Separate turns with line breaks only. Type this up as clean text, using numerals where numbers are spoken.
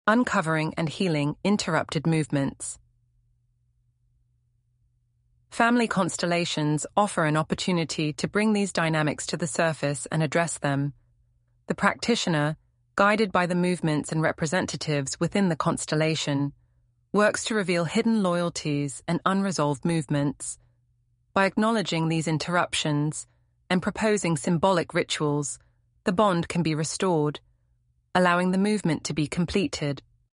uncovering and healing interrupted movements. Family constellations offer an opportunity to bring these dynamics to the surface and address them. The practitioner, guided by the movements and representatives within the constellation, works to reveal hidden loyalties and unresolved movements. By acknowledging these interruptions and proposing symbolic rituals, the bond can be restored, allowing the movement to be completed